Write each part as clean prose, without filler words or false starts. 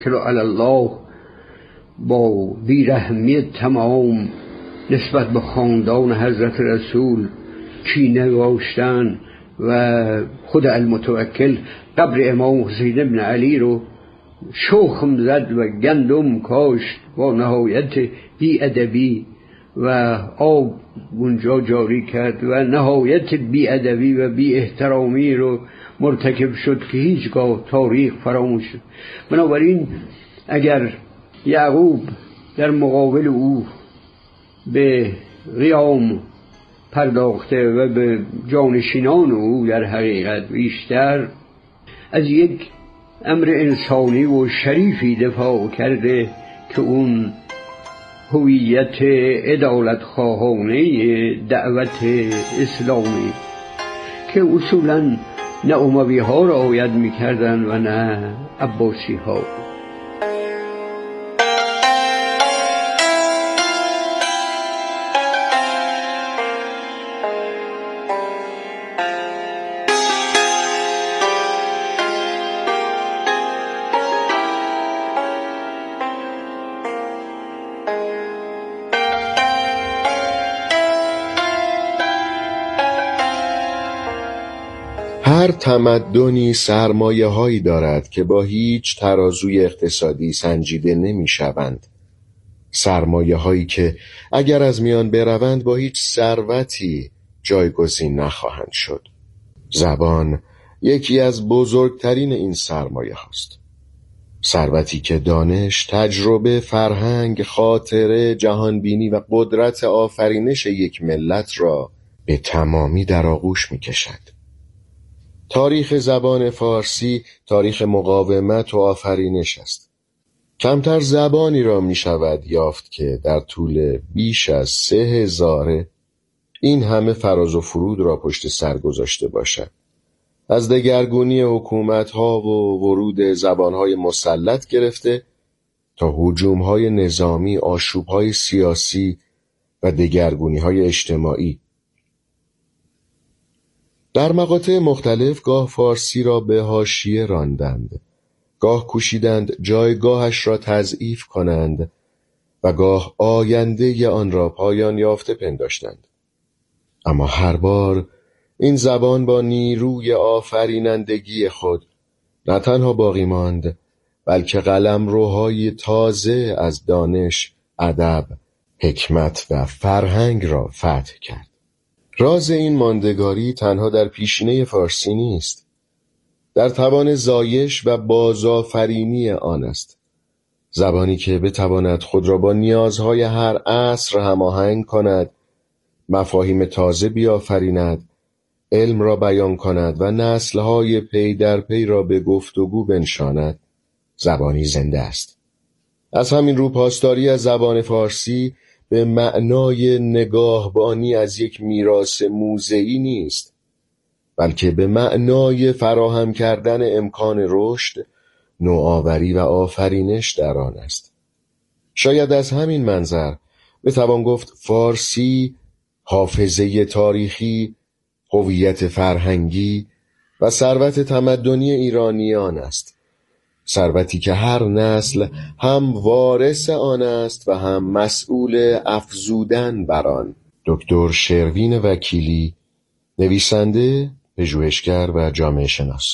توکل علی الله با بیرحمی تمام نسبت به خاندان حضرت رسول کینه داشتن و خود المتوکل قبر امام حسین ابن علی رو شخم زد و گندم کاشت با نهایت بی‌ادبی و آب اونجا جاری کرد و نهایت بی‌ادبی و بی احترامی رو مرتکب شد که هیچگاه تاریخ فراموش شد. بنابراین اگر یعقوب در مقابل او به قیام پرداخته و به جانشینان او در حقیقت بیشتر از یک امر انسانی و شریفی دفاع کرده که اون هویت عدالت خواهانه دعوت اسلامی که اصولا نه اموی ها را رعایت می‌کردند و نه عباسی ها. هر تمدنی سرمایه هایی دارد که با هیچ ترازوی اقتصادی سنجیده نمی شوند. سرمایه هایی که اگر از میان بروند با هیچ ثروتی جایگزین نخواهند شد. زبان یکی از بزرگترین این سرمایه هاست. ثروتی که دانش، تجربه، فرهنگ، خاطره، جهانبینی و قدرت آفرینش یک ملت را به تمامی در آغوش می کشد. تاریخ زبان فارسی تاریخ مقاومت و آفرینش است. کمتر زبانی را می شود یافت که در طول بیش از 3000 این همه فراز و فرود را پشت سر گذاشته باشد. از دگرگونی حکومت‌ها و ورود زبان‌های مسلط گرفته تا هجوم‌های نظامی، آشوب‌های سیاسی و دگرگونی‌های اجتماعی. در مقاطع مختلف گاه فارسی را به حاشیه راندند، گاه کوشیدند جایگاهش را تضعیف کنند و گاه آینده آن را پایان یافته پنداشتند. اما هر بار این زبان با نیروی آفرینندگی خود نه تنها باقی ماند، بلکه قلمروهای تازه از دانش، ادب، حکمت و فرهنگ را فتح کرد. راز این ماندگاری تنها در پیشینه فارسی نیست، در توان زایش و بازآفرینی آن است. زبانی که بتواند خود را با نیازهای هر عصر هماهنگ کند، مفاهیم تازه بیافریند، علم را بیان کند و نسل‌های پی در پی را به گفتگو بنشاند، زبانی زنده است. از همین رو پاسداری از زبان فارسی به معنای نگاهبانی از یک میراث موضعی نیست، بلکه به معنای فراهم کردن امکان رشد، نوآوری و آفرینش در آن است. شاید از همین منظر بتوان گفت فارسی حافظه تاریخی، هویت فرهنگی و ثروت تمدنی ایرانیان است. ثروتی که هر نسل هم وارث آن است و هم مسئول افزودن بر آن. دکتر شروین وکیلی، نویسنده، پژوهشگر و جامعه شناس.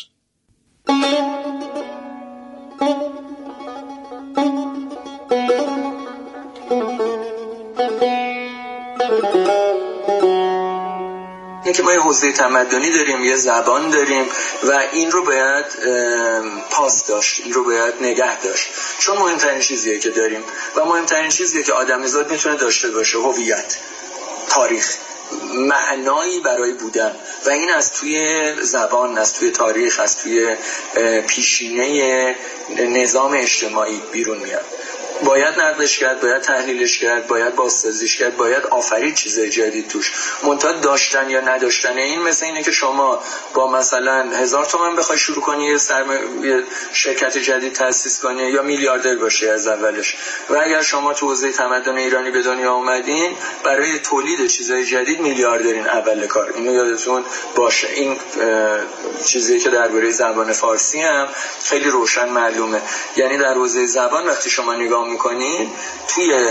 اینکه ما یه حوزه تمدنی داریم، یه زبان داریم و این رو باید پاس داشت، این رو باید نگه داشت، چون مهمترین چیزیه که داریم و مهمترین چیزیه که آدمیزاد میتونه داشته باشه: هویت، تاریخ، معنایی برای بودن. و این از توی زبان، از توی تاریخ، از توی پیشینه نظام اجتماعی بیرون میاد. باید نقدش کرد، باید تحلیلش کرد، باید بازسازیش کرد، باید آفرید چیزای جدید توش. منتها داشتن یا نداشتن این مثل اینه که شما با مثلا 1000 تومان بخوای شروع کنی یه شرکت جدید تأسیس کنی یا میلیاردر باشی از اولش، و اگر شما تو حوزه تمدن ایرانی به دنیا اومدین برای تولید چیزای جدید میلیاردرین اول کار. اینو یادتون باشه. این چیزی که درباره زبان فارسی هم خیلی روشن معلومه. یعنی در حوزه زبان وقتی شما نگاه میکنین توی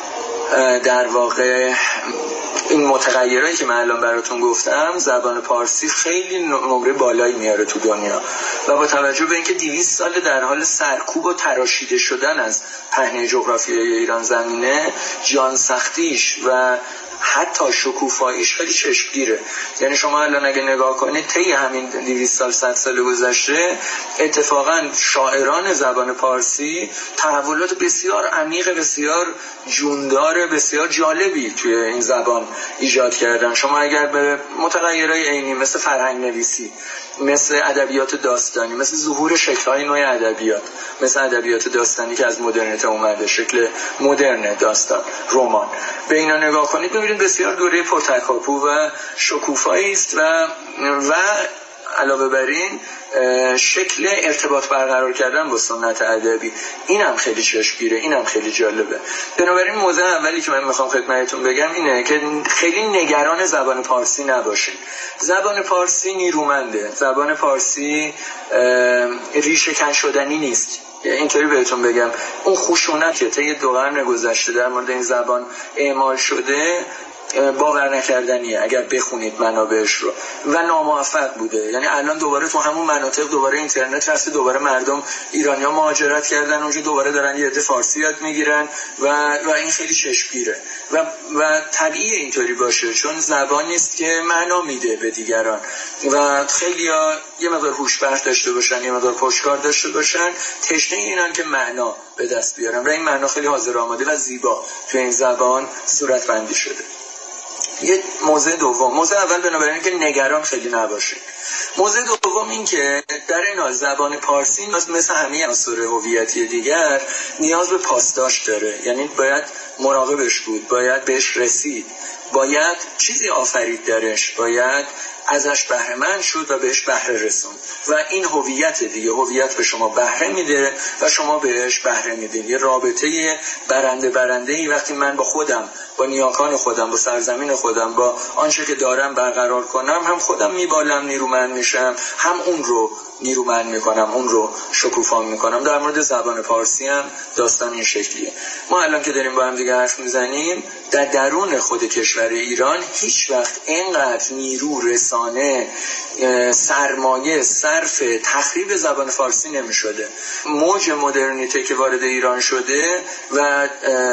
در واقع این متغیرهایی که من الان براتون گفتم، زبان پارسی خیلی نمره بالایی میاره تو دنیا و با توجه به اینکه 200 سال در حال سرکوب و تراشیده شدن از پهنه جغرافیایی ایران زمینه، جان سختیش و حتی شکوفاییش خیلی چشمگیره. یعنی شما الان اگه نگاه کنید طی همین 200 سال 100 سال گذشته اتفاقا شاعران زبان پارسی تحولات بسیار عمیق، بسیار جوندار، بسیار جالبی توی این زبان ایجاد کردن. شما اگر به متغیرهای عینی مثل فرهنگ نویسی، مثل ادبیات داستانی، مثل ظهور شکل‌های نوع ادبیات، مثل ادبیات داستانی که از مدرنیته اومده، شکل مدرن داستان، رمان، به اینا نگاه کنید می‌بینید بسیار دوره پرتکاپو و شکوفایی است و علاوه بر این شکل ارتباط برقرار کردن با سنت ادبی. اینم خیلی چشمگیره، اینم خیلی جالبه. بنابراین موضوع اولی که من میخوام خدمتتون بگم اینه که خیلی نگران زبان پارسی نباشین. زبان پارسی نیرومنده، زبان پارسی ریشه کن شدنی نیست. اینطوری بهتون بگم اون خشونت که طی 2 قرن گذشته در مورد این زبان اعمال شده باور نکردنیه اگر بخونید منابعش رو، و ناموفق بوده. یعنی الان دوباره تو همون مناطق دوباره اینترنت رفته، دوباره مردم ایرانی‌ها مهاجرت کردن اونجا، دوباره دارن یه عده فارسی یاد میگیرن و این خیلی چشمگیره و طبیعیه اینطوری باشه، چون زبانی است که معنا میده به دیگران و خیلی‌ها یه مقدار هوش‌برد داشته باشن، یه مقدار پشتکار داشته باشن، تشنه اینن که معنا به دست بیارن و این معنا خیلی حاضر آماده و زیبا تو این زبان صورت بندی شده. یه موضوع دوم، موضوع اول بنابراین که نگران خیلی نباشید. موضوع دوم این که در این حال زبان پارسی مثل همه عناصر هویتی دیگر نیاز به پاسداشت داره. یعنی باید مراقبش بود، باید بهش رسید، باید چیزی آفرید درش، باید ازش بهره مند شد و بهش بهره رسوند و این هویت دیگه. هویت به شما بهره میده و شما بهش بهره میدین. یه رابطه برنده وقتی من با خودم، با نیاکان خودم، با سرزمین خودم، با آنچه که دارم برقرار کنم، هم خودم میبالم، نیرومند میشم، هم اون رو نیرومند میکنم، اون رو شکوفا میکنم. در مورد زبان پارسی هم داستان این شکلیه. ما الان که داریم با هم دیگه حرف میزنیم در درون خود کشور ایران هیچ وقت اینقدر نیرو، رسانه، سرمایه صرف تخریب زبان فارسی نمیشده. موج مدرنیته که وارد ایران شده و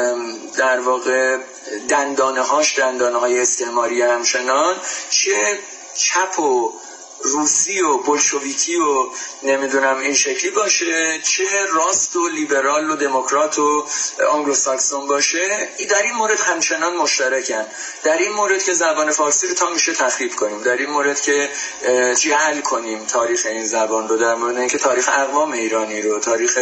در واقع دندانه های استعماری همچنان، چه چپ و روسی و بولشویکی و نمیدونم این شکلی باشه، چه راست و لیبرال و دموکرات و آنگلوساکسون باشه، در این مورد همچنان مشترکن. در این مورد که زبان فارسی رو تا میشه تخریب کنیم، در این مورد که جعل کنیم تاریخ این زبان رو، در مورد اینکه تاریخ اقوام ایرانی رو، تاریخ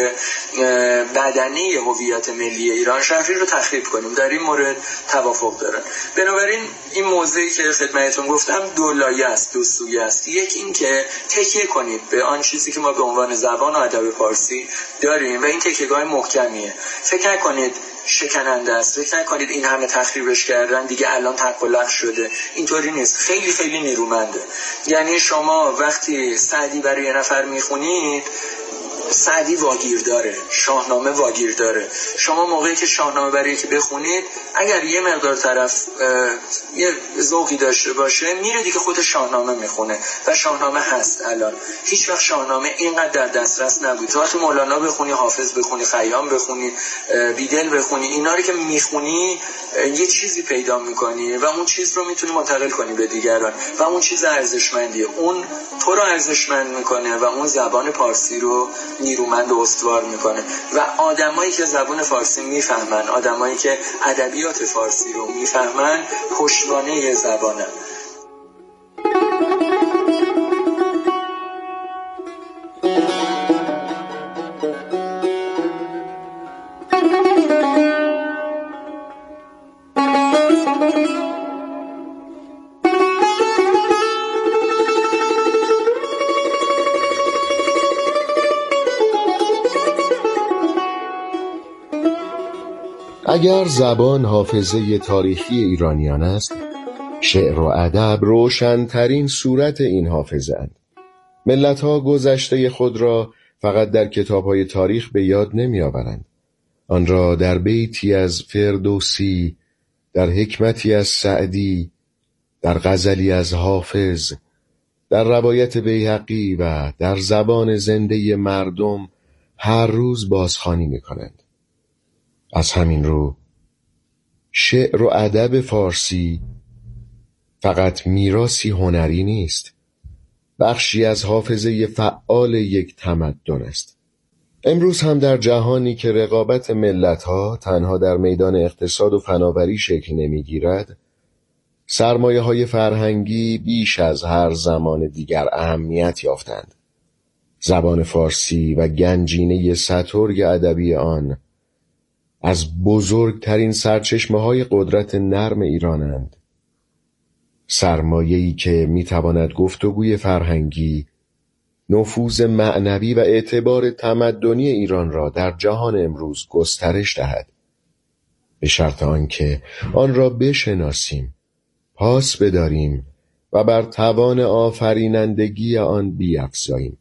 بدنی هویت ملی ایران شهری رو تخریب کنیم، در این مورد توافق دارن. بنابراین این موضوعی که خدمتتون گفتم دو لایه است، دو سویه است. یک این که تکیه کنید به آن چیزی که ما به عنوان زبان و ادب فارسی داریم و این تکیه‌گاه محکمیه. فکر نکنید شکننده است، فکر نکنید این همه تخریبش کردن دیگه الان تق و لق شده. اینطوری نیست، خیلی خیلی نیرومنده. یعنی شما وقتی سعدی برای یه نفر میخونید، سعدی واگیر داره، شاهنامه واگیر داره. شما موقعی که شاهنامه برای یکی بخونید، اگر یه مقدار طرف یه ذوقی داشته باشه، میره دیگه خود شاهنامه میخونه و شاهنامه هست. الان هیچ وقت شاهنامه اینقدر در دسترس نبود. تو وقتی مولانا بخونی، حافظ بخونی، خیام بخونی، بیدل بخونی، اینا رو که میخونی یه چیزی پیدا میکنی و اون چیز رو میتونی منتقل کنی به دیگران و اون چیز ارزشمندیه. اون تو رو ارزشمند میکنه و اون زبان پارسی رو نیرومند و استوار میکنه و آدمایی که زبان فارسی میفهمن، آدمایی که ادبیات فارسی رو میفهمن، پشتوانه زبانن. اگر زبان حافظه تاریخی ایرانیان است، شعر و ادب روشن‌ترین صورت این حافظه اند. ملت‌ها گذشته خود را فقط در کتاب‌های تاریخ به یاد نمی‌آورند. آن را در بیتی از فردوسی، در حکمتی از سعدی، در غزلی از حافظ، در روایت بیهقی و در زبان زنده مردم هر روز بازخوانی می‌کنند. از همین رو شعر و ادب فارسی فقط میراثی هنری نیست، بخشی از حافظه فعال یک تمدن است. امروز هم در جهانی که رقابت ملت‌ها تنها در میدان اقتصاد و فناوری شکل نمی‌گیرد، سرمایه‌های فرهنگی بیش از هر زمان دیگر اهمیت یافتند. زبان فارسی و گنجینه سترگ ادبی آن از بزرگترین سرچشمه‌های قدرت نرم ایرانند. سرمایه‌ای که می‌تواند گفتگوی فرهنگی، نفوذ معنوی و اعتبار تمدنی ایران را در جهان امروز گسترش دهد، به شرط آنکه آن را بشناسیم، پاس بداریم و بر توان آفرینندگی آن بیفزاییم.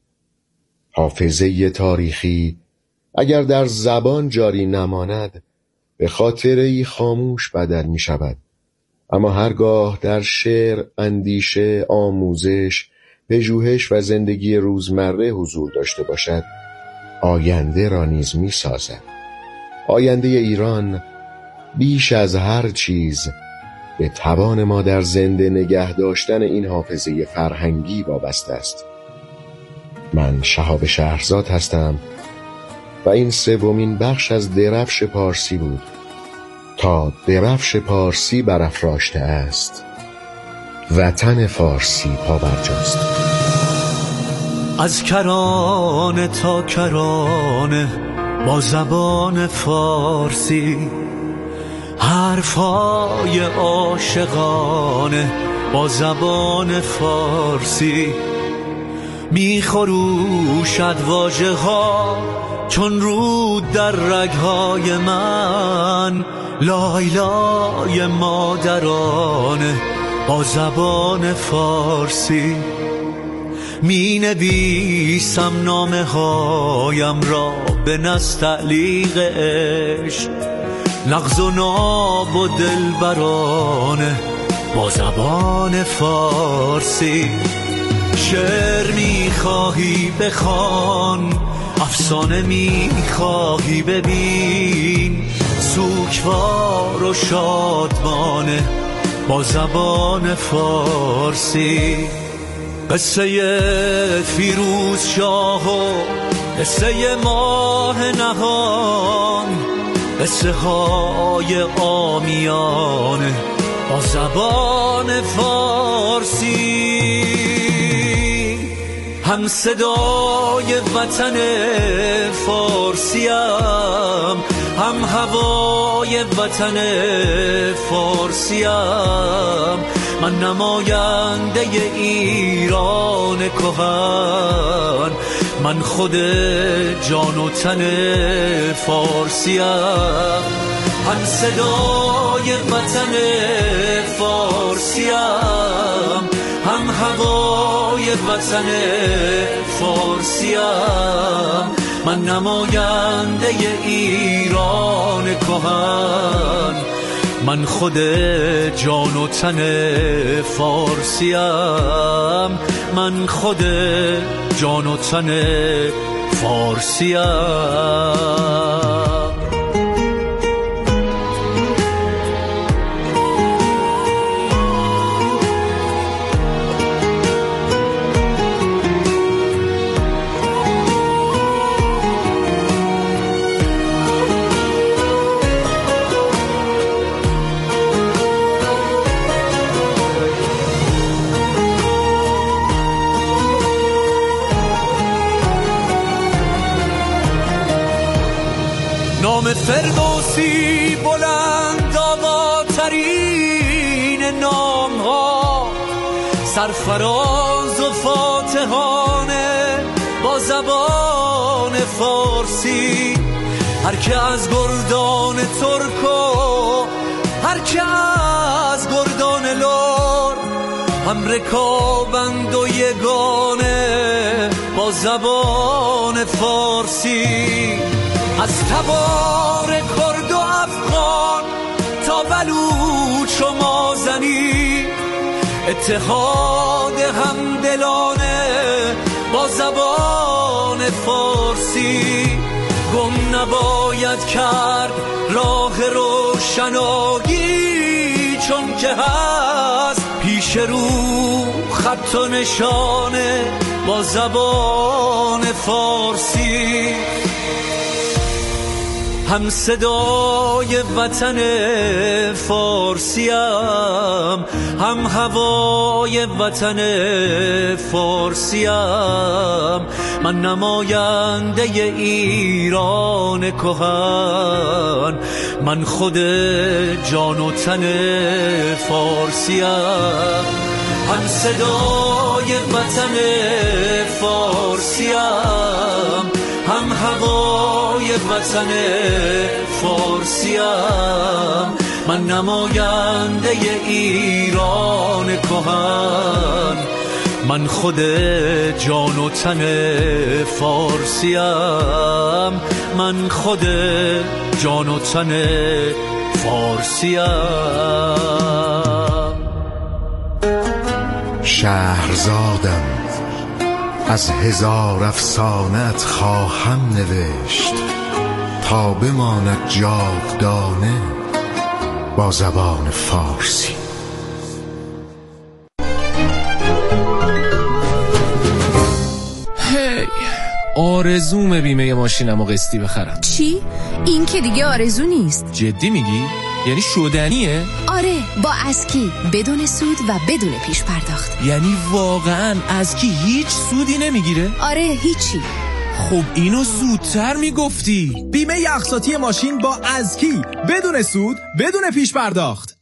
حافظه تاریخی اگر در زبان جاری نماند، به خاطره‌ای خاموش بدل می شود، اما هرگاه در شعر، اندیشه، آموزش، پژوهش و زندگی روزمره حضور داشته باشد، آینده را نیز می سازد. آینده ایران بیش از هر چیز به توان ما در زنده نگه داشتن این حافظه فرهنگی وابسته است. من شهاب شهرزاد هستم و این سومین بخش از درفش پارسی بود. تا درفش پارسی برافراشته است، وطن فارسی پابرجاست. از کرانه تا کرانه با زبان فارسی، حرفای عاشقانه با زبان فارسی، میخروشد واژه ها چون رود در رگهای من، لایلای مادرانه با زبان فارسی. می نویسم نامه هایم را به نستعلیق عشق، نغز و ناب و دلبرانه با زبان فارسی. شعر می خواهی بخوان، افسانه می خواهی ببین، سوگوار و شادمانه با زبان فارسی. قصه فیروز شاه و قصه ماه نهان، قصه های عامیانه با زبان فارسی. هم صدای وطن فارسیم، هم هوای وطن فارسیم. من نماینده ایران کهن، من خود جان و تن فارسیم. هم صدای وطن فارسیم، هم هوای وطن فارسیم. من نماینده ایران کهن، من خود جان و تن فارسیم. من خود جان و تن فارسیم. نام فردوسی بلند آواترین نام ها، سرفراز و فاتحانه با زبان فارسی. هر که از گردان ترک و هر که از گردان لور هم رکابند و یگانه با زبان فارسی. از تبار کرد و افغان تا بلوچ و مازنی اتحاد همدلانه با زبان فارسی. گم نباید کرد راه روشنایی چون که هست پیش رو خط و نشانه با زبان فارسی. هم صدای وطن فارسیم، هم هوای وطن فارسیم. من نماینده ایران کهن، من خود جان و تن فارسیم. هم صدای وطن فارسیم، هم هوای وطن فارسیم. من نماینده ایران کهن، من خود جان و تن فارسیم. من خود جان و تن فارسیم. شهرزادم از هزار افسانه‌ات خواهم نوشت تا بماند جاودانه با زبان فارسی. هی آرزومه بیمه ماشینمو قسطی بخرم. چی؟ این که دیگه آرزو نیست. جدی میگی؟ یعنی شدنیه؟ آره، با اسکی بدون سود و بدون پیش پرداخت. یعنی واقعا اسکی هیچ سودی نمیگیره؟ آره، هیچی. خب اینو زودتر میگفتی. بیمه اقساطی ماشین با اسکی بدون سود بدون پیش پرداخت.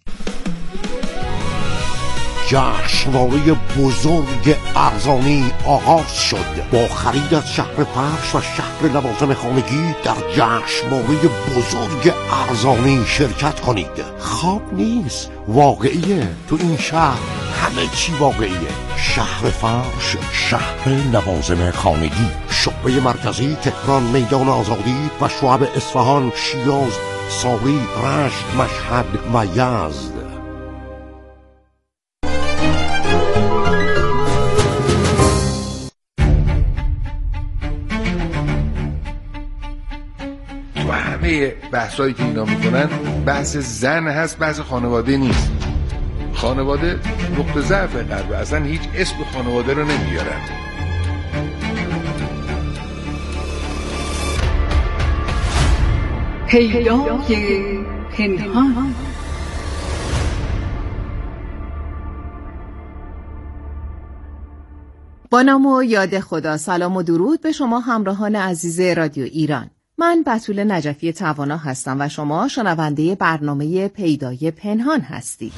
جشنواره بزرگ ارزانی آغاز شد. با خرید از شهر فرش و شهر لوازم خانگی در جشنواره بزرگ ارزانی شرکت کنید. خواب نیست، واقعیه. تو این شهر همه چی واقعیه. شهر فرش، شهر لوازم خانگی، شعبه مرکزی تهران، میدان آزادی و شعب اصفهان، شیراز، ساری، رشت، مشهد و یزد. همه بحثایی که اینا میکنن بحث زن هست، بحث خانواده نیست. خانواده نقطه ضعف غرب، اصلا هیچ اسم خانواده رو نمیارن. پیدای پنهان. با نام و یاد خدا، سلام و درود به شما همراهان عزیز رادیو ایران. من بتول نجفی توانا هستم و شما شنونده برنامه پیدای پنهان هستید.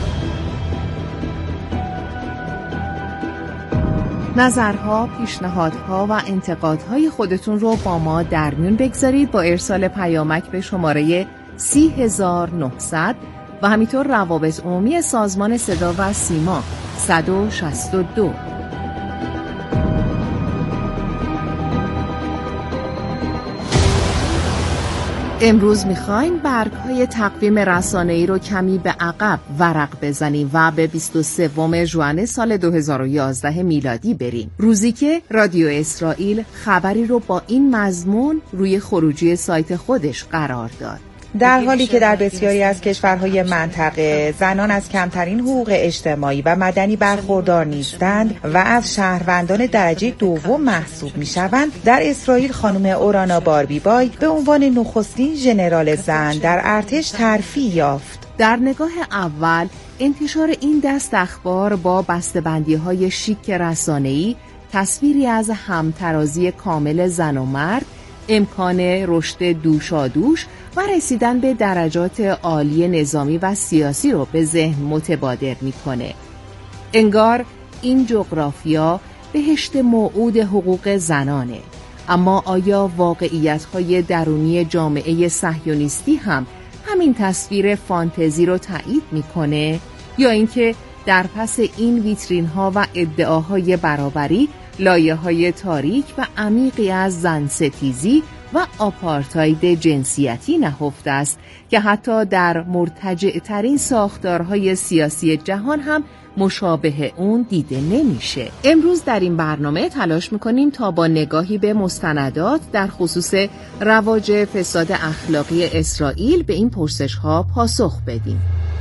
نظرها، پیشنهادها و انتقادهای خودتون رو با ما در میون بگذارید با ارسال پیامک به شماره 30900 و همینطور روابط عمومی سازمان صدا و سیما 162. امروز میخوایم برگ‌های تقویم رسانه‌ای رو کمی به عقب ورق بزنیم و به 23 ژوئن سال 2011 میلادی بریم. روزی که رادیو اسرائیل خبری رو با این مضمون روی خروجی سایت خودش قرار داد. در حالی که در بسیاری از کشورهای منطقه زنان از کمترین حقوق اجتماعی و مدنی برخوردار نیستند و از شهروندان درجه دوم محسوب میشوند، در اسرائیل خانم اورانا باربیبای به عنوان نخستین ژنرال زن در ارتش ترفیع یافت. در نگاه اول انتشار این دست اخبار با بسته‌بندی‌های شیک رسانه‌ای تصویری از همترازی کامل زن و مرد، امکان رشد دوشادوش و رسیدن به درجات عالی نظامی و سیاسی رو به ذهن متبادر میکنه. انگار این جغرافیا بهشت موعود حقوق زنانه، اما آیا واقعیت‌های درونی جامعه صهیونیستی هم همین تصویر فانتزی رو تایید میکنه؟ یا اینکه در پس این ویترین‌ها و ادعاهای برابری لایه‌های تاریک و عمیقی از زن‌ستیزی و آپارتاید جنسیتی نهفته است که حتی در مرتجع‌ترین ساختارهای سیاسی جهان هم مشابه اون دیده نمیشه. امروز در این برنامه تلاش میکنیم تا با نگاهی به مستندات در خصوص رواج فساد اخلاقی اسرائیل به این پرسش‌ها پاسخ بدیم.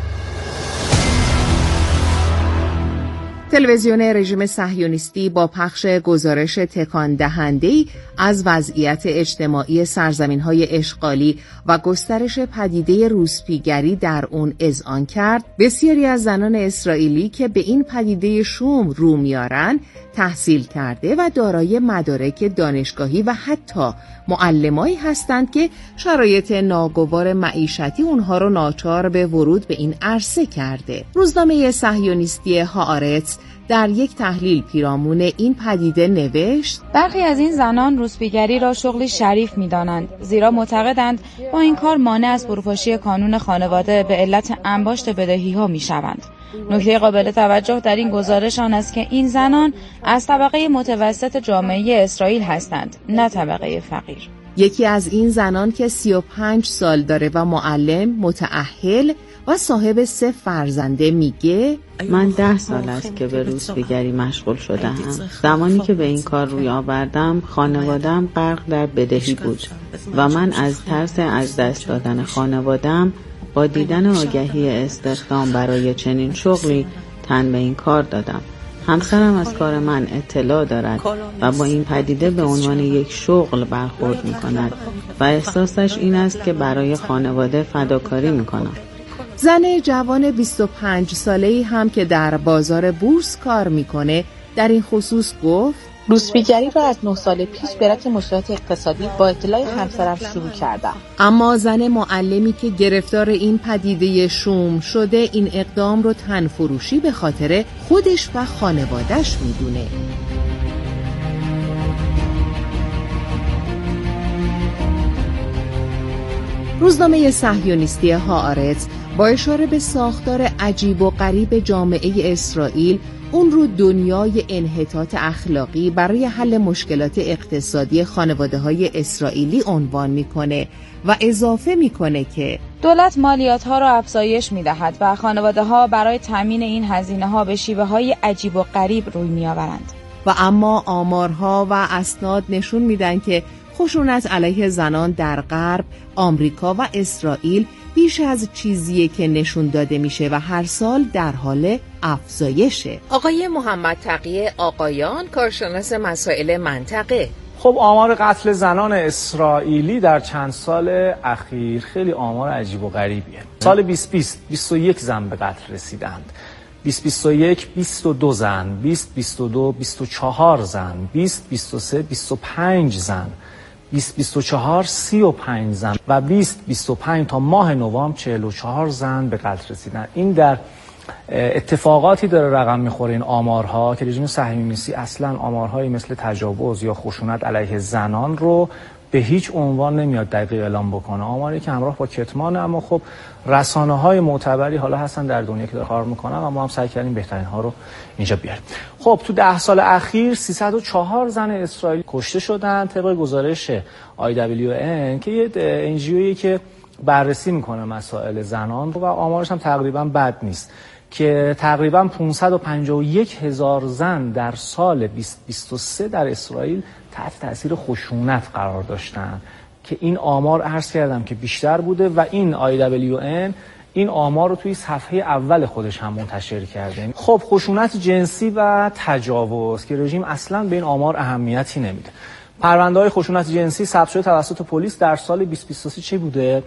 تلویزیون رژیم صهیونیستی با پخش گزارش تکان دهنده‌ای از وضعیت اجتماعی سرزمین‌های اشغالی و گسترش پدیده روسپیگری در اون اذعان کرد بسیاری از زنان اسرائیلی که به این پدیده شوم رو میارن تحصیل کرده و دارای مدارک دانشگاهی و حتی معلمایی هستند که شرایط ناگوار معیشتی اونها رو ناچار به ورود به این عرصه کرده. روزنامه صهیونیستی هآرتس در یک تحلیل پیرامون این پدیده نوشت: برخی از این زنان روسپیگری را شغلی شریف می‌دانند، زیرا معتقدند با این کار مانع از فروپاشی کانون خانواده به علت انباشت بدهی‌ها می‌شوند. نکته قابل توجه در این گزارش آن است که این زنان از طبقه متوسط جامعه اسرائیل هستند، نه طبقه فقیر. یکی از این زنان که 35 سال داره و معلم، متأهل و صاحب 3 فرزنده میگه: من 10 سال است که به روسپیگری مشغول شدم. زمانی که به این کار روی آوردم خانواده‌ام غرق در بدهی بود و من از ترس از دست دادن خانواده‌ام با دیدن آگهی استخدام برای چنین شغلی تن به این کار دادم. همسرم از کار من اطلاع دارد و با این پدیده به عنوان یک شغل برخورد می کند و احساسش این است که برای خانواده فداکاری می کنم. زن جوان 25 ساله‌ای هم که در بازار بورس کار میکنه در این خصوص گفت: روسپیگری را از 9 سال پیش به علت مشکلات اقتصادی با اطلاع همسرم شروع کردم. اما زن معلمی که گرفتار این پدیده شوم شده این اقدام رو تنفروشی به خاطر خودش و خانواده‌اش میدونه. روزنامه صهیونیستی هآرتس با اشاره به ساختار عجیب و غریب جامعه اسرائیل اون رو دنیای انحطاط اخلاقی برای حل مشکلات اقتصادی خانواده‌های اسرائیلی عنوان میکنه و اضافه میکنه که دولت مالیات‌ها را افزایش میدهد و خانواده‌ها برای تامین این هزینه‌ها به شیوه‌های عجیب و غریب روی میآورند. و اما آمارها و اسناد نشون میدن که خشونت علیه زنان در غرب، آمریکا و اسرائیل بیش از چیزیه که نشون داده میشه و هر سال در حال افزایشه. آقای محمد تقی آقایان، کارشناس مسائل منطقه: خب آمار قتل زنان اسرائیلی در چند سال اخیر خیلی آمار عجیب و غریبیه. سال 2020 21 زن به قتل رسیدند. 2021 22 زن، 2022 24 زن، 2023 25 زن، 2024 35 زن و 2025 تا ماه نوامبر 44 زن به قتل رسیدن. این در اتفاقاتی داره رقم میخوره این آمارها که رژیم صهیونیستی اصلا آمارهایی مثل تجاوز یا خشونت علیه زنان رو به هیچ عنوان نمیاد دقیق اعلام بکنه. آماری که همراه با کتمانه، اما خب رسانه‌های معتبری حالا هستن در دنیا که داره کار میکنن و ما هم سعی کردیم بهترین ها رو اینجا بیاریم. خب تو 10 سال اخیر 304 زن اسرائیلی کشته شدن طبق گزارش IWN که یه انجیویی که بررسی میکنه مسائل زنان و آمارش هم تقریبا بد نیست که تقریبا 551,000 زن در سال 2023 در اسرائیل تحت تاثیر خشونت قرار داشتن که این آمار عرض کردم که بیشتر بوده و این IWN این آمار رو توی صفحه اول خودش هم منتشر کرده. خب خشونت جنسی و تجاوز که رژیم اصلا به این آمار اهمیتی نمیده. پرونده‌های خشونت جنسی ثبت شده توسط پلیس در سال 2023 چه بوده؟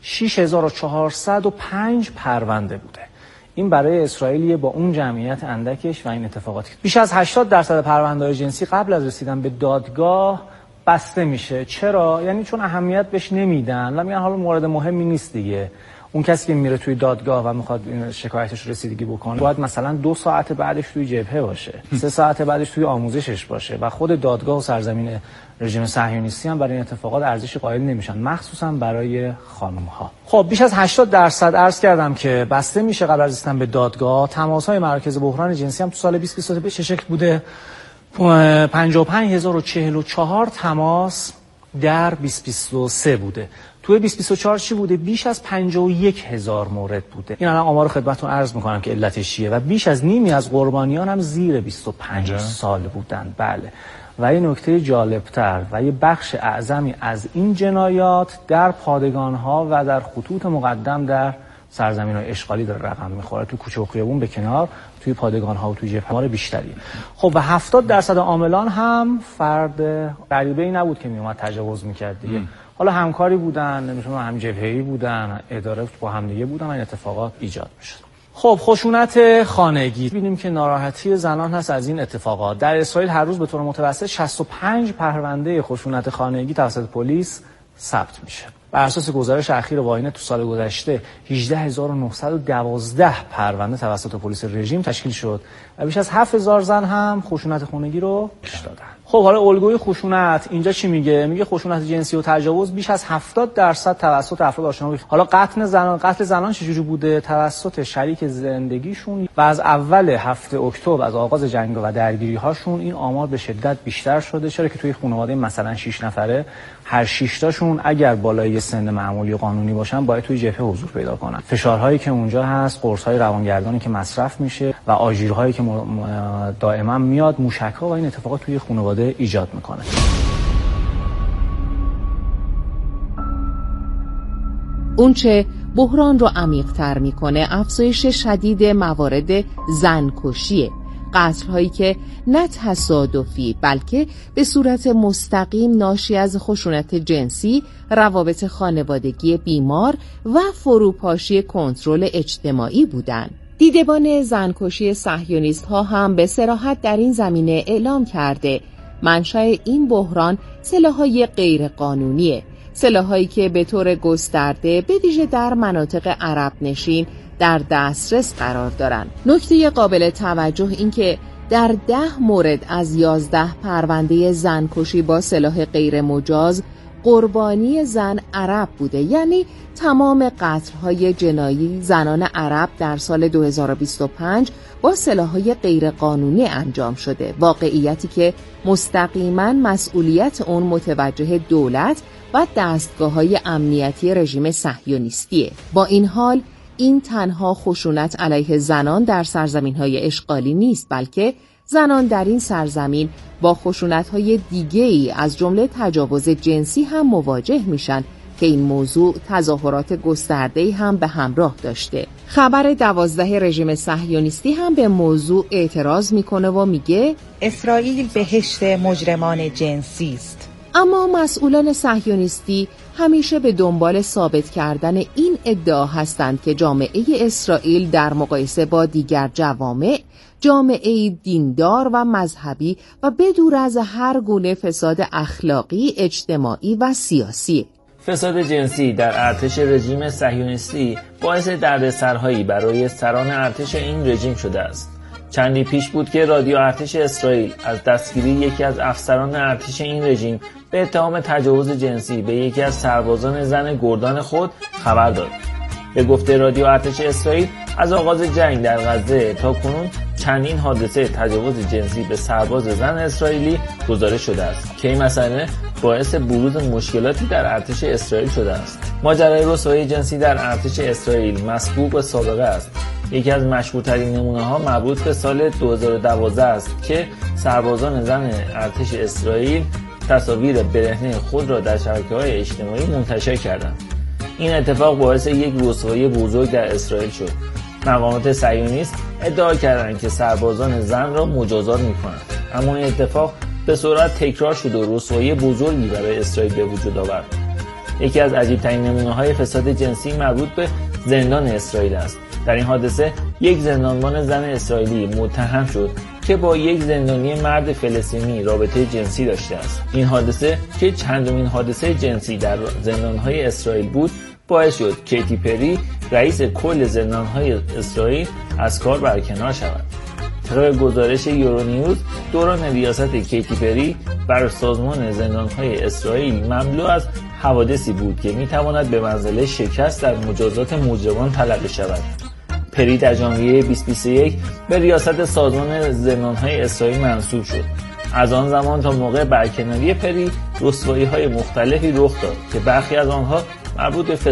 6405 پرونده بوده. این برای اسرائیل با اون جمعیت اندکش و این اتفاقاتی بیش از 80% پرونده‌های جنسی قبل از رسیدن به دادگاه بسته میشه. چرا؟ یعنی چون اهمیت بهش نمیدن و میگن حالا مورد مهمی نیست دیگه. اون کسی که میره توی دادگاه و میخواد این شکایتش رسیدگی بکنه باید مثلا 2 ساعت بعدش توی جبهه باشه، 3 ساعت بعدش توی آموزشش باشه و خود دادگاه و سرزمین رژیم صهیونیستی هم برای این اتفاقات ارزش قائل نمیشن، مخصوصا برای خانم‌ها. خب بیش از 80% عرض کردم که بسته میشه قبل از رسیدن به دادگاه. تماس‌های مراکز بحران جنسی هم تو سال 2022 چه شکل بوده؟ 55044 تماس در 2023 بوده. توی 2024 چی بوده؟ بیش از 51000 مورد بوده. این الان آمار خدمتتون عرض میکنم که علتش چیه و بیش از نیمی از قربانیان هم زیر 25 سال بودن. بله. و یه نکته جالبتر و یه بخش اعظمی از این جنایات در پادگان‌ها و در خطوط مقدم در سرزمین‌های اشغالی داره رقم میخوره. تو کوچه و خیابون به کنار، توی پادگان‌ها و توی جبهه‌ها بیشتریه. خب و 70% عاملان هم فرد غریبه‌ای نبود که میومد تجاوز میکرد دیگه. حالا همکاری بودن، نمی‌تونم هم جبهه‌ای بودن، اداره با هم دیگه بودن و این اتفاقات ایجاد می‌شد. خب خشونت خانگی، ببینیم که ناراحتی زنان هست از این اتفاقات. در اسرائیل هر روز به طور متوسط 65 پرونده خشونت خانگی توسط پلیس ثبت میشه. بر اساس گزارش اخیر واینه تو سال گذشته 18912 پرونده توسط پلیس رژیم تشکیل شد و بیش از 7000 زن هم خشونت خانگی رو دادن. خب حالا الگوی خشونت اینجا چی میگه؟ میگه خشونت جنسی و تجاوز بیش از 70% توسط افراد آشنا. حالا قتل زنان چجوری بوده؟ توسط شریک زندگیشون و از اول هفته اکتبر از آغاز جنگ و درگیری هاشون این آمار به شدت بیشتر شده، چرا که توی خانواده مثلا 6 نفره هر 6 تاشون اگر بالای سن معمولی قانونی باشن باید توی جبهه حضور پیدا کنن. فشارهایی که اونجا هست، قرص‌های روانگردانی که مصرف میشه و آژیرهایی که دائما میاد، موشک‌ها و این اتفاقات توی خانواده ایجاد میکنه. اونچه بحران رو عمیق‌تر میکنه افزایش شدید موارد زنکشیه. قتل‌هایی که نه تصادفی بلکه به صورت مستقیم ناشی از خشونت جنسی، روابط خانوادگی بیمار و فروپاشی کنترل اجتماعی بودند. دیدبان زنکشی صهیونیست‌ها هم به صراحت در این زمینه اعلام کرده منشأ این بحران سلاح‌های غیرقانونیه، سلاح‌هایی که به طور گسترده به ویژه در مناطق عرب نشین در دسترس قرار دارند. نکته قابل توجه این که در 10 مورد از 11 پرونده زنکشی با سلاح غیر مجاز قربانی زن عرب بوده، یعنی تمام قتل‌های جنایی زنان عرب در سال 2025 با سلاح‌های غیرقانونی انجام شده، واقعیتی که مستقیما مسئولیت اون متوجه دولت و دستگاه‌های امنیتی رژیم صهیونیستیه. با این حال این تنها خشونت علیه زنان در سرزمین‌های اشغالی نیست، بلکه زنان در این سرزمین با خشونت‌های دیگه‌ای از جمله تجاوز جنسی هم مواجه میشن که این موضوع تظاهرات گسترده‌ای هم به همراه داشته. خبر 12 رژیم صهیونیستی هم به موضوع اعتراض میکنه و میگه اسرائیل بهشت مجرمان جنسی است. اما مسئولان صهیونیستی همیشه به دنبال ثابت کردن این ادعا هستند که جامعه اسرائیل در مقایسه با دیگر جوامع جامعه دیندار و مذهبی و بدور از هر گونه فساد اخلاقی، اجتماعی و سیاسی. فساد جنسی در ارتش رژیم صهیونیستی باعث دردسرهایی برای سران ارتش این رژیم شده است. چندی پیش بود که رادیو ارتش اسرائیل از دستگیری یکی از افسران ارتش این رژیم به اتهام تجاوز جنسی به یکی از سربازان زن گردان خود خبر داد. به گفته رادیو ارتش اسرائیل از آغاز جنگ در غزه تا کنون چندین حادثه تجاوز جنسی به سرباز زن اسرائیلی گزارش شده است که این مسئله باعث بروز مشکلاتی در ارتش اسرائیل شده است. ماجرای رسوایی جنسی در ارتش اسرائیل مسبوق به سابقه است. یکی از مشهورترین نمونه‌ها مربوط به سال 2012 است که سربازان زن ارتش اسرائیل تصاویر برهنه خود را در شبکه‌های اجتماعی منتشر کردند. این اتفاق باعث یک رسوایی بزرگ در اسرائیل شد. مقامات صهیونیست ادعا کردند که سربازان زن را مجازات می‌کنند، اما این اتفاق به سرعت تکرار شد و رسوایی بزرگی برای اسرائیل به وجود آورد. یکی از عجیب‌ترین نمونه‌های فساد جنسی مربوط به زندان اسرائیل است. در این حادثه یک زندانبان زن اسرائیلی متهم شد که با یک زندانی مرد فلسطینی رابطه جنسی داشته است. این حادثه که چندمین حادثه جنسی در زندان‌های اسرائیل بود، باعث شد کیتی پری رئیس کل زندانهای اسرائیل از کار برکنار شود. طبق گزارش یورونیوز، دوران ریاست کیتی پری بر سازمان زندانهای اسرائیل مملو از حوادثی بود که میتواند به منزله شکست در مجازات مجرمان تلقی شود. پری در ژانویه 2021 به ریاست سازمان زندانهای اسرائیل منصوب شد. از آن زمان تا موقع برکناری پری، رسوایی‌های مختلفی رخ داد که برخی از آنها مربوط به